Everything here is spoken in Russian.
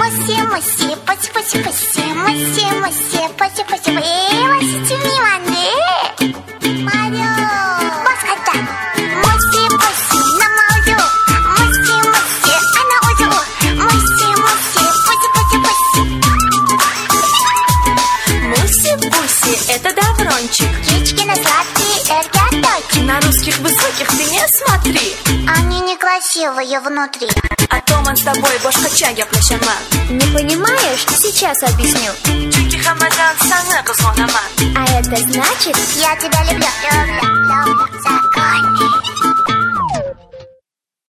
Муси, муси, пуси, пуси, пуси. Муси, муси, пуси, пуси, пуси. Муси, тюми, манды. Марио. Баската. Муси, муси, на мауду. Муси, муси, она уду. Муси, муси, пуси, пуси, пуси. Муси-пуси, это Даврончик. Птички на сладкие эрготочки. На русских высоких ты не смотри. Они некрасивые внутри. А то мы с тобой бошкача yaplaşamam. Не понимаешь? Сейчас объясню. Çünkü hamadan sana kızgınamam. А это значит... Я тебя люблю, люблю, люблю. Законы.